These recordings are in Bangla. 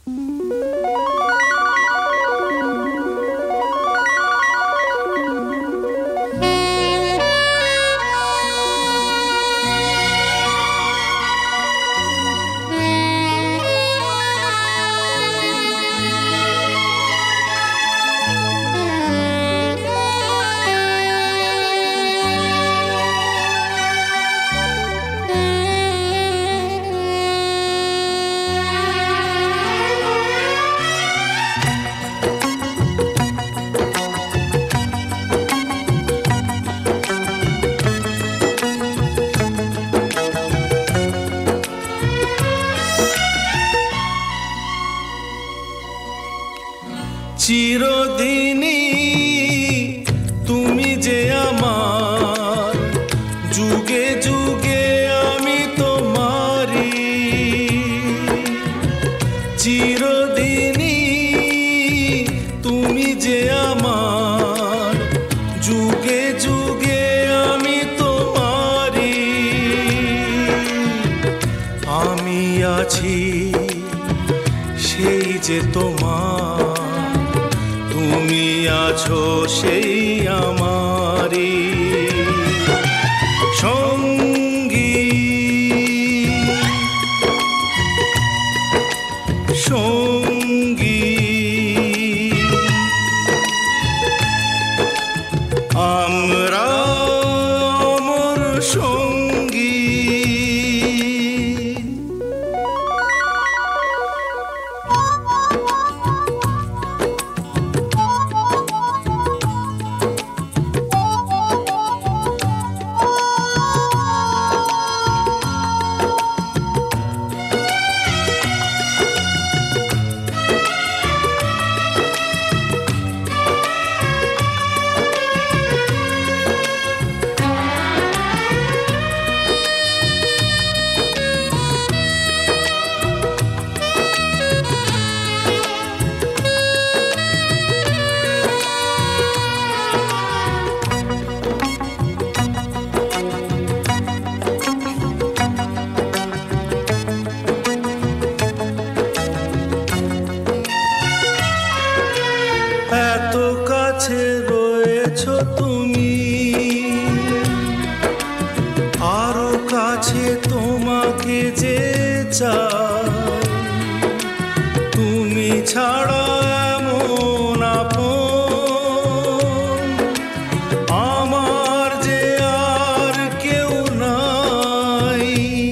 চিরদিনই তুমি যে আমার, যুগে যুগে আমি তোমারি। চিরদিনই তুমি যে আমার, যুগে যুগে আমি তোমারি। আমি আছি সেই যে তোমার, তুমি আছো সেই আমারি সঙ্গী। সঙ্গী আমরা অমর সঙ্গী। এত কাছে রয়েছো তুমি, আরো কাছে তোমাকে যে চাই। তুমি ছাড়া এমন আপন আমার যে আর কেউ নাই।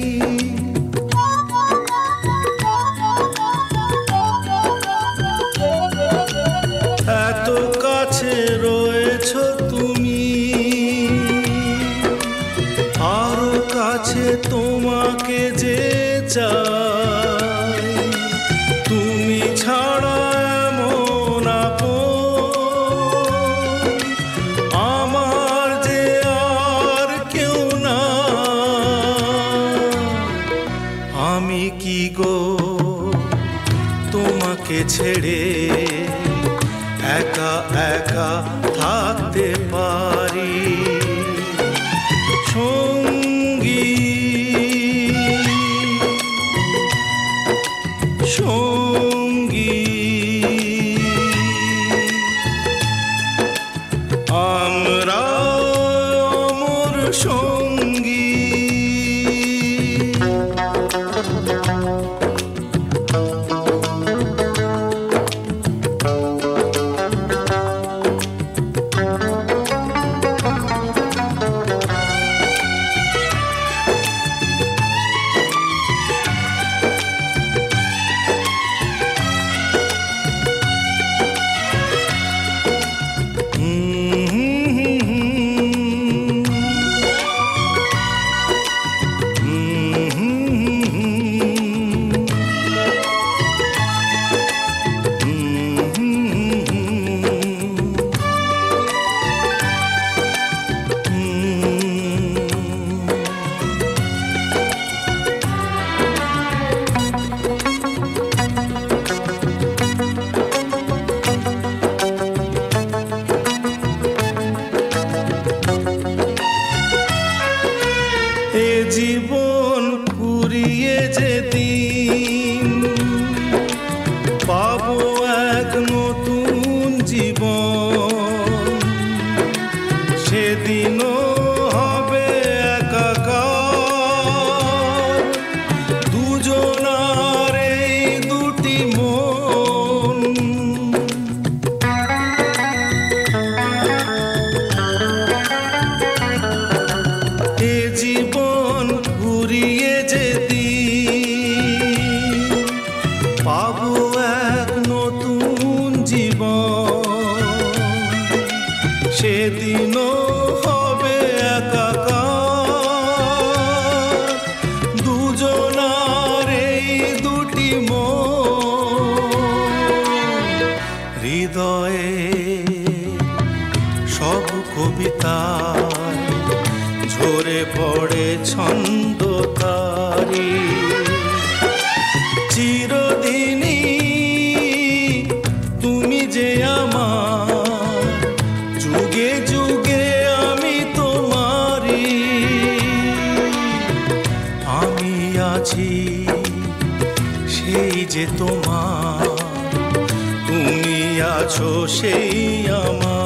এত কাছে রয়েছো তুমি, আরো কাছে তোমাকে যে চাই। তুমি ছাড়া এমন আপন আমার যে আর কেউ না। আমি কি গো তোমাকে ছেড়ে একা একা থাকতে পারি সঙ্গী। সঙ্গী আমরা অমর সঙ্গী। এ জীবন পুরিয়ে যে দিন কবিতায় ঝরে পড়ে ছন্দ তারি। চিরদিনই তুমি যে আমার, যুগে যুগে আমি তোমারি। আমি আছি সেই যে তোমার, তুমি আছো সেই আমার।